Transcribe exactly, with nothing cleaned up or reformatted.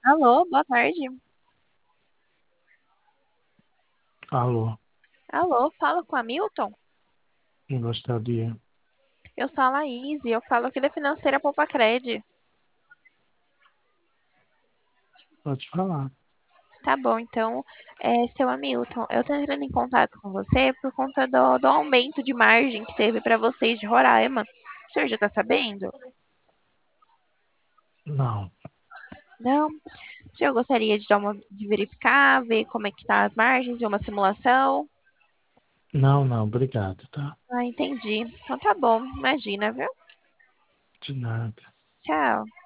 Alô, boa tarde. Alô, Alô, fala com a Milton? eu gostaria. Eu sou a Laís e eu falo aqui da Financeira Poupa-Cred. Pode falar. Tá bom, então, é, seu Hamilton, eu tô entrando em contato com você por conta do, do aumento de margem que teve para vocês de Roraima. O senhor já tá sabendo? Não, Não? O senhor gostaria de dar uma, de verificar, ver como é que tá as margens, ver uma simulação? não, não, obrigado, tá? Ah, entendi. Então tá bom, imagina, viu? De nada. Tchau.